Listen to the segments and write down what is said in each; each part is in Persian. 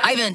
Ivan.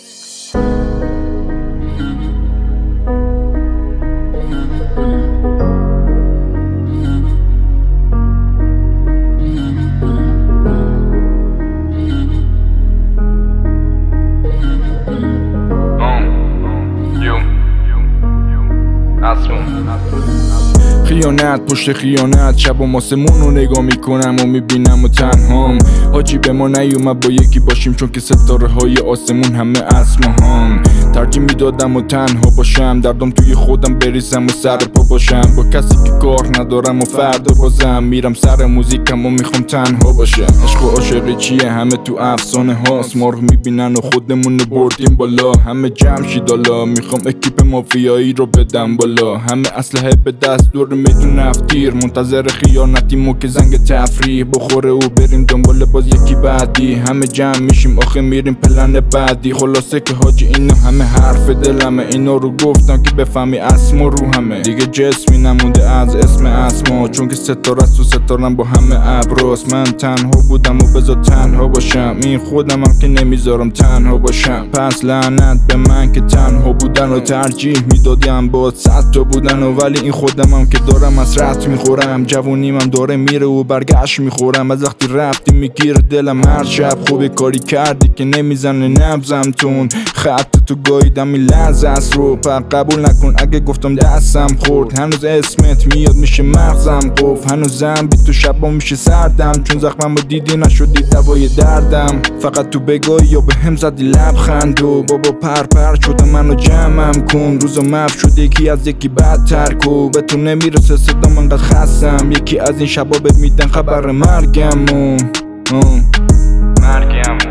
خیانت پشت خیانت شب و ماسمون رو نگاه میکنم و میبینم و تنهام حاجی به ما نیومد با یکی باشیم چون که ستاره های آسمون همه اسمهام ترجیح میدادم و تنها باشم دردم توی خودم بریزم و سر پا باشم با کسی که کار ندارم و فردا بازم میرم سر موزیکم و میخوام تنها باشم عشق و عاشقی چیه همه تو افسانه هاست ما رو میبینن و خودمون رو بردیم بالا همه جمع شیدالا میخوام اکیپ مافیایی رو بدم بالا همه اسلحه به دست دور میدون نفتیر منتظر خیانتیمو که زنگ تفریح بخوره و بریم دنبال باز یکی بعدی همه جمع میشیم آخه میریم پلن بعدی خلاصه که حاجی اینا همه حرف دلمه اینا رو گفتم که بفهمی اسما رو همه دیگه جسمی نمونده از اسم اسما چون که ستاره است و ستارم با همه ابراست من تنها بودم و بذار تنها باشم این خودمم که نمیذارم تنها باشم پس لعنت به من که تنها بودن و ترجیح میدادیم با 100 تا بودن و ولی این خودمم که دارم حسرت میخورم جوونیمم داره میره و برگشت میخورم از وقتی رفتی میگیره دلم هر شب خوبی کاری کردی که نمیزنه نبزم تون خط تو گاییدم این لحظه است رو قبول نکن اگه گفتم دستم خورد هنوز اسمت میاد میشه مغزم قف هنوزم بی تو شبا میشه سردم چون زخممو دیدی نشدی دوای دردم فقط تو بگای یا به هم زدی لبخند و بابا پر شده منو جمعم کن روزا مف شد یکی از یکی بدتر کو به تو نمیرسه صدام انقدر خستم یکی از این شبا بهت میدن خبر مرگم